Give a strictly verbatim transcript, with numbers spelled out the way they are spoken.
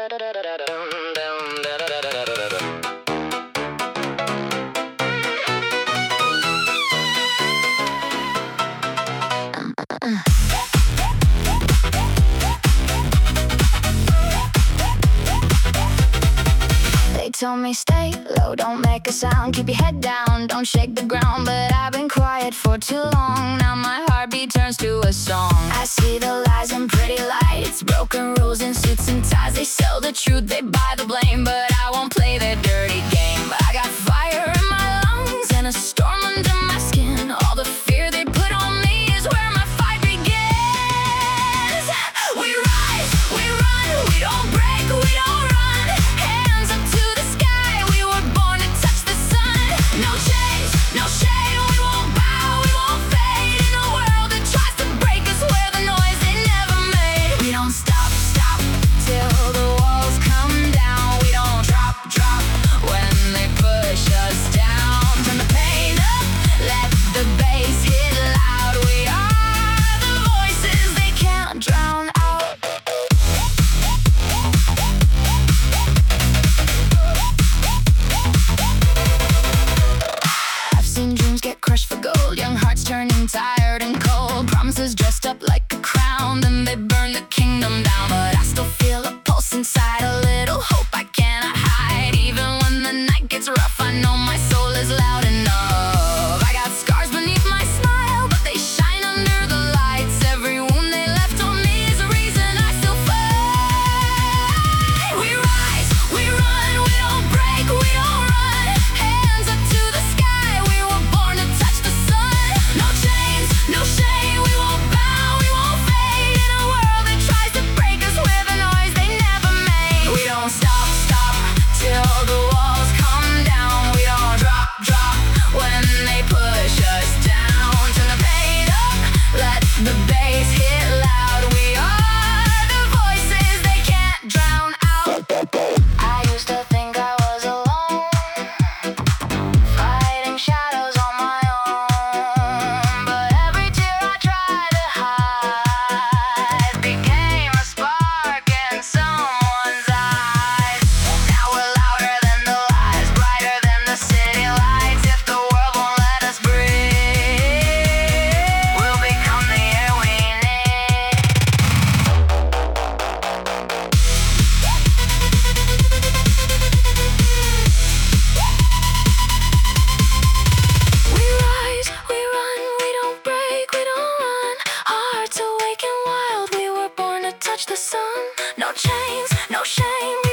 They told me stay low, don't make a sound, keep your head down, don't shake the ground. But I've been quiet for too long, now my heartbeat turns to a song. I see the lies in pretty lights, broken rules in suits and ties. They sell the truth, they buy the blame, but I won't play their dirty game. I got fire in my lungs and a storm under my skin. All the fear they put on me is where my fight begins. We rise, we run, we don't break, we don't run. Hands up to the sky, we were born to touch the sun. No change, no shame, we won't bow, we won't fade. In a world that tries to break us, we're the noise they never made. We don't stop, stop, till the walls come down. We don't drop, drop, when they push us down. Turn the pain up, let the bass hit loud. We are the voices they can't drown out. I've seen dreams get crushed for gold, young hearts turning tired and cold. Promises dressed up like a crown, then they burn the kingdom down. But I still feel a pulse inside, a little hope I cannot hide. Even when the night gets rough, I know my soul is loud enough. I got scars beneath my smile, but they shine under the lights. Every wound they left on me is a reason I still fight. We rise, we run, we don't break, we don't run. Hands up to the sky, we were born to touch the sun. No chains, no shame, we won't bow, we won't fade. In a world that tries to break us, we're the noise they never made. We don't stop, stop, till the walls come down. We don't drop, drop, when they push us down. Turn the pain up, let the bass hit loud. We are the voices they can't drown out. I used to think I was alone, fighting shadows on my own. But every tear I tried to hide became a spark in someone's eyes. Now we're louder than the lies, brighter than the city lights. If the world won't let us breathe, we'll become the air we need. We rise, we run, we don't break, we don't run. Hearts awake and wild, we were born to touch the sun. No chains, no shame,